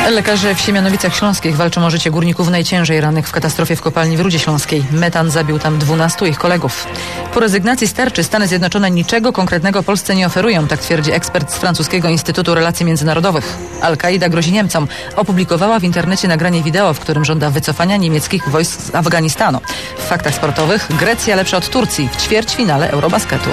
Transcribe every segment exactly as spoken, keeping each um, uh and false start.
Lekarze w Siemianowicach Śląskich walczą o życie górników najciężej rannych w katastrofie w kopalni w Rudzie Śląskiej. Metan zabił tam dwunastu ich kolegów. Po rezygnacji z tarczy Stany Zjednoczone niczego konkretnego Polsce nie oferują, tak twierdzi ekspert z francuskiego Instytutu Relacji Międzynarodowych. Al-Kaida grozi Niemcom. Opublikowała w internecie nagranie wideo, w którym żąda wycofania niemieckich wojsk z Afganistanu. W faktach sportowych Grecja lepsza od Turcji w ćwierćfinale Eurobasketu.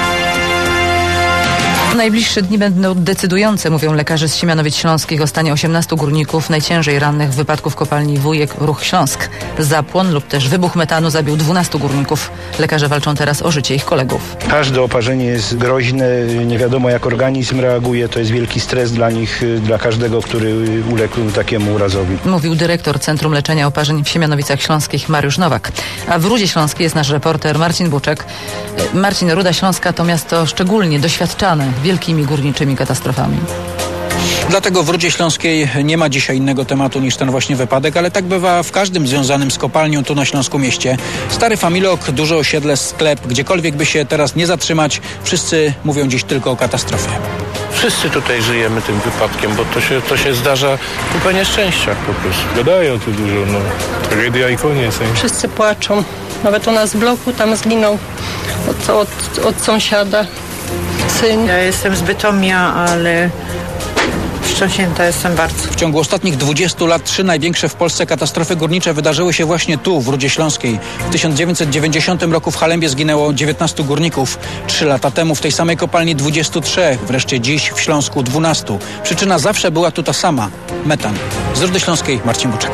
Najbliższe dni będą decydujące, mówią lekarze z Siemianowic Śląskich o stanie osiemnastu górników najciężej rannych w wypadku w kopalni Wujek Ruch Śląsk. Zapłon lub też wybuch metanu zabił dwunastu górników. Lekarze walczą teraz o życie ich kolegów. Każde oparzenie jest groźne, nie wiadomo jak organizm reaguje, to jest wielki stres dla nich, dla każdego, który uległ takiemu urazowi. Mówił dyrektor Centrum Leczenia Oparzeń w Siemianowicach Śląskich Mariusz Nowak. A w Rudzie Śląskiej jest nasz reporter Marcin Buczek. Marcin, Ruda Śląska to miasto szczególnie doświadczane wielkimi górniczymi katastrofami. Dlatego w Rudzie Śląskiej nie ma dzisiaj innego tematu niż ten właśnie wypadek, ale tak bywa w każdym związanym z kopalnią tu na Śląsku mieście. Stary familok, duże osiedle, sklep, gdziekolwiek by się teraz nie zatrzymać, wszyscy mówią dziś tylko o katastrofie. Wszyscy tutaj żyjemy tym wypadkiem, bo to się, to się zdarza kupa nieszczęścia po prostu. Gadają tu dużo, no. Tragedia i koniec. Nie? Wszyscy płaczą. Nawet u nas w bloku tam zginął od, od, od sąsiada syn. Ja jestem z Bytomia, ale wstrząśnięta jestem bardzo. W ciągu ostatnich dwudziestu lat trzy największe w Polsce katastrofy górnicze wydarzyły się właśnie tu, w Rudzie Śląskiej. W tysiąc dziewięćset dziewięćdziesiątym roku w Halembie zginęło dziewiętnastu górników. Trzy lata temu w tej samej kopalni dwudziestu trzech. Wreszcie dziś w Śląsku dwunastu. Przyczyna zawsze była tu ta sama. Metan. Z Rudy Śląskiej Marcin Buczek.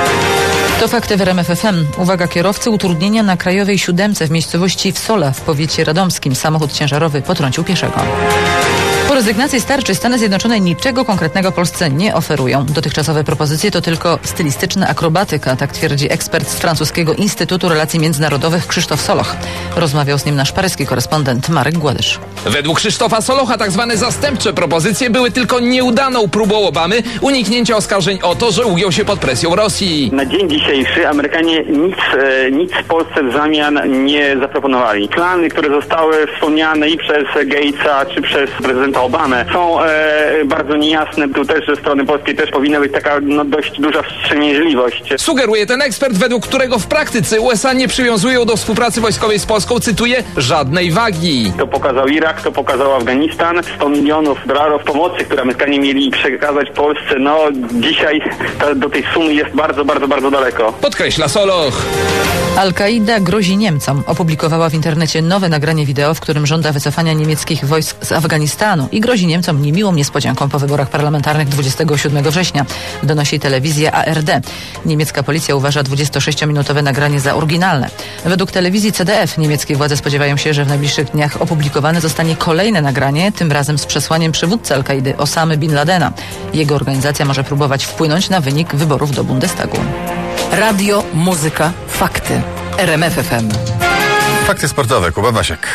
To fakty w R M F F M. Uwaga kierowcy, utrudnienia na Krajowej Siódemce w miejscowości Wsola w powiecie radomskim. Samochód ciężarowy potrącił pieszego. Po rezygnacji z tarczy Stany Zjednoczone niczego konkretnego Polsce nie oferują. Dotychczasowe propozycje to tylko stylistyczna akrobatyka, tak twierdzi ekspert z francuskiego Instytutu Relacji Międzynarodowych Krzysztof Soloch. Rozmawiał z nim nasz paryski korespondent Marek Gładysz. Według Krzysztofa Solocha tak zwane zastępcze propozycje były tylko nieudaną próbą Obamy uniknięcia oskarżeń o to, że ugiął się pod presją Rosji. Na dzień dzisiejszy Amerykanie nic, e, nic Polsce w zamian nie zaproponowali. Plany, które zostały wspomniane i przez Gatesa, czy przez prezydenta Obamę, są e, bardzo niejasne. Tu też ze strony polskiej też powinna być taka no, dość duża wstrzemięźliwość. Sugeruje ten ekspert, według którego w praktyce U S A nie przywiązują do współpracy wojskowej z Polską, cytuję, żadnej wagi. To pokazał Irak, to pokazał Afganistan. sto milionów dolarów pomocy, które Amerykanie mieli przekazać Polsce, no dzisiaj ta, do tej sumy jest bardzo, bardzo, bardzo daleko. Podkreśla Soloch. Al-Kaida grozi Niemcom. Opublikowała w internecie nowe nagranie wideo, w którym żąda wycofania niemieckich wojsk z Afganistanu i grozi Niemcom niemiłą niespodzianką po wyborach parlamentarnych dwudziestego siódmego września, donosi telewizja A R D. Niemiecka policja uważa dwudziestosześciominutowe nagranie za oryginalne. Według telewizji C D F niemieckie władze spodziewają się, że w najbliższych dniach opublikowane zostanie kolejne nagranie, tym razem z przesłaniem przywódcy Al-Kaidy Osamy Bin Ladena. Jego organizacja może próbować wpłynąć na wynik wyborów do Bundestagu. Radio, muzyka, fakty. R M F F M. Fakty sportowe. Kuba Basiek.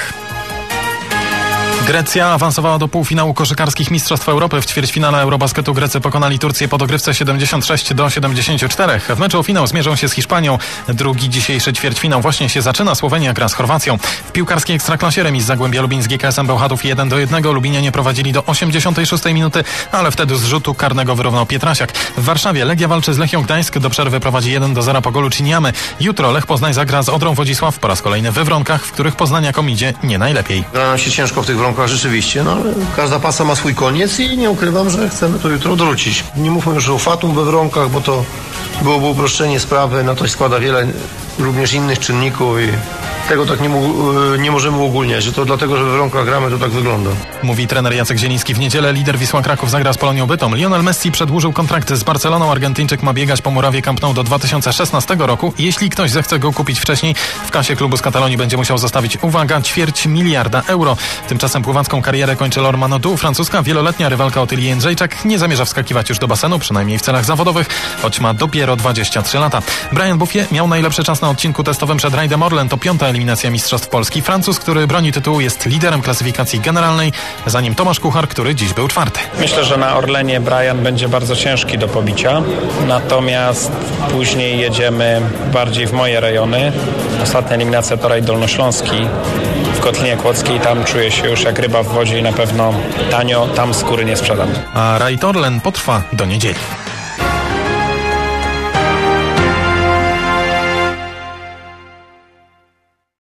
Grecja awansowała do półfinału koszykarskich Mistrzostw Europy. W ćwierćfinale Eurobasketu Grecy pokonali Turcję po dogrywce siedemdziesiąt sześć do siedemdziesięciu czterech. W meczu o finał zmierzą się z Hiszpanią. Drugi dzisiejszy ćwierćfinał właśnie się zaczyna. Słowenia gra z Chorwacją. W piłkarskiej Ekstraklasie remis Zagłębia Lubin z G K S-em Bełchatów jeden do jednego. Lubinianie prowadzili do osiemdziesiątej szóstej minuty, ale wtedy z rzutu karnego wyrównał Pietrasiak. W Warszawie Legia walczy z Lechią Gdańsk. Do przerwy prowadzi jeden do zera po golu Ciniamy. Jutro Lech Poznań zagra z Odrą Wodzisław po raz kolejny we Wronkach, w których poznaniakom idzie nie najlepiej. Gra nam się ciężko w tych Wronkach rzeczywiście, no ale każda pasa ma swój koniec i nie ukrywam, że chcemy to jutro odwrócić. Nie mówmy już o fatum we Wronkach, bo to byłoby uproszczenie sprawy, na to się składa wiele również innych czynników i tego tak nie, nie możemy uogólniać, że to dlatego, że we Wronkach gramy, to tak wygląda. Mówi trener Jacek Zieliński. W niedzielę lider Wisła Kraków zagra z Polonią Bytom. Lionel Messi przedłużył kontrakt z Barceloną. Argentyńczyk ma biegać po murawie Camp Nou do dwa tysiące szesnastego roku. Jeśli ktoś zechce go kupić wcześniej, w kasie klubu z Katalonii będzie musiał zostawić, uwaga, ćwierć miliarda euro. Tymczasem pływacką karierę kończy Laure Manodou. Francuska wieloletnia rywalka Otyli Jędrzejczak nie zamierza wskakiwać już do basenu, przynajmniej w celach zawodowych, choć ma dopiero dwadzieścia trzy lata. Brian Buffie miał najlepszy czas na odcinku testowym przed rajdem Orlen. To piąta eliminacja Mistrzostw Polski. Francuz, który broni tytułu, jest liderem klasyfikacji generalnej, za nim Tomasz Kuchar, który dziś był czwarty. Myślę, że na Orlenie Brian będzie bardzo ciężki do pobicia, natomiast później jedziemy bardziej w moje rejony. Ostatnia eliminacja to rajd dolnośląski w Kotlinie Kłodzkiej. Tam czuję się już jak ryba w wodzie i na pewno tanio tam skóry nie sprzedam. A rajd Orlen potrwa do niedzieli.